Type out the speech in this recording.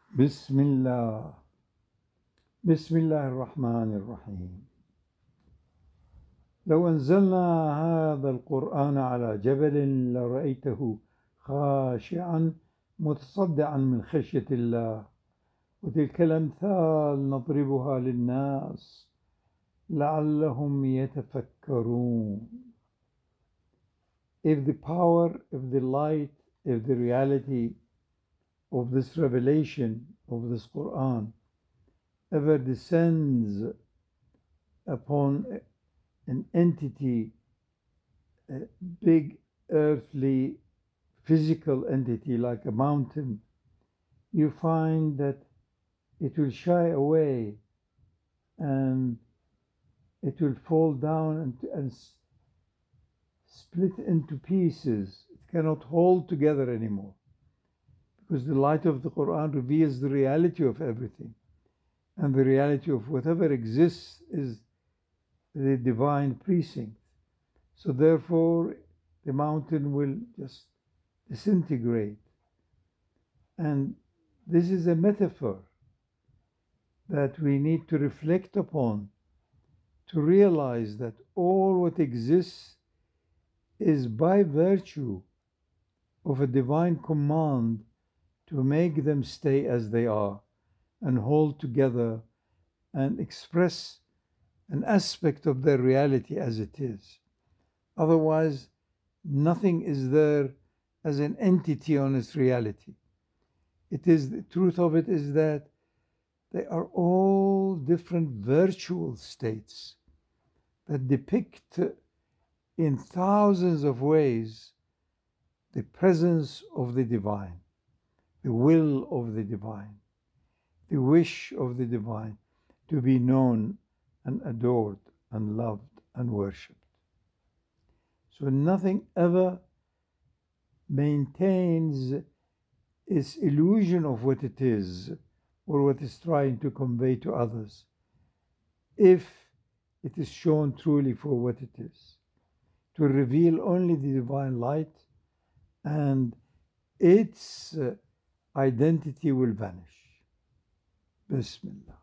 بسم الله بسم الله الرحمن الرحيم. لو أنزلنا هذا القرآن على جبل لرأيته خاشعا متصدعا من خشية الله. وتلك الأمثال نضربها للناس لعلهم يتفكرون. If the power, if the light, if the reality of this revelation of this Quran ever descends upon an entity, a big earthly physical entity like a mountain, you find that it will shy away and it will fall down and split into pieces. It cannot hold together anymore, because the light of the Quran reveals the reality of everything, and the reality of whatever exists is the divine precinct. So therefore the mountain will just disintegrate. And this is a metaphor that we need to reflect upon, to realize that all what exists is by virtue of a divine command to make them stay as they are and hold together and express an aspect of their reality as it is. Otherwise, nothing is there as an entity on its reality. It is, the truth of it is that they are all different virtual states that depict in thousands of ways the presence of the divine, the will of the divine, the wish of the divine to be known and adored and loved and worshipped. So nothing ever maintains its illusion of what it is or what it's trying to convey to others if it is shown truly for what it is, to reveal only the divine light, and its identity will vanish. Bismillah.